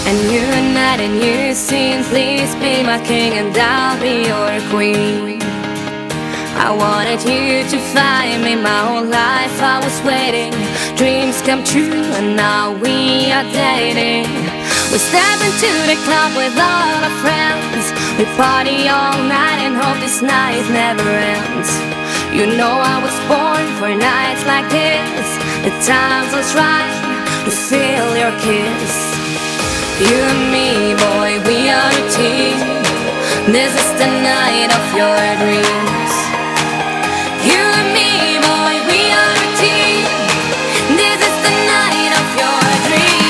A new night, a new scene. Please be my king and I'll be your queen. I wanted you to find me my whole life. I was waiting, dreams come true, and now we are dating. We step into the club with all our friends. We party all night and hope this night never ends. You know I was born for nights like this. The time was right to feel your kiss. You and me, boy, we are a team. This is the night of your dreams. You and me, boy, we are a team. This is the night of your dreams.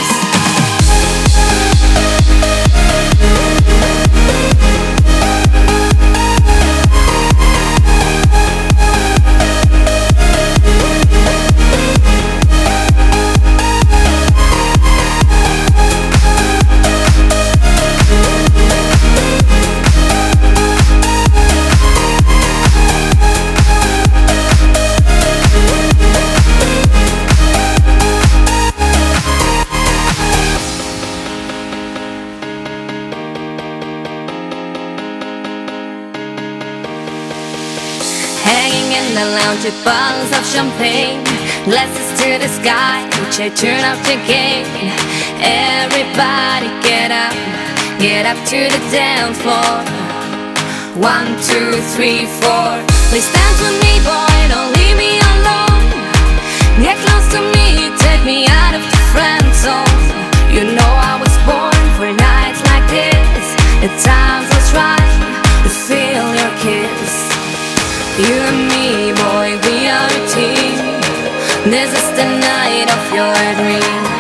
Hanging in the lounge with bottles of champagne, glasses to the sky, which I turn up the game. Everybody get up to the dance floor. 1, 2, 3, 4. Please dance with me, boy, don't leave me alone. Get close to me, take me out of the friend zone. You know I was born for nights like this. The time was right to feel your kiss. You and me, boy, we are a team. This is the night of your dreams.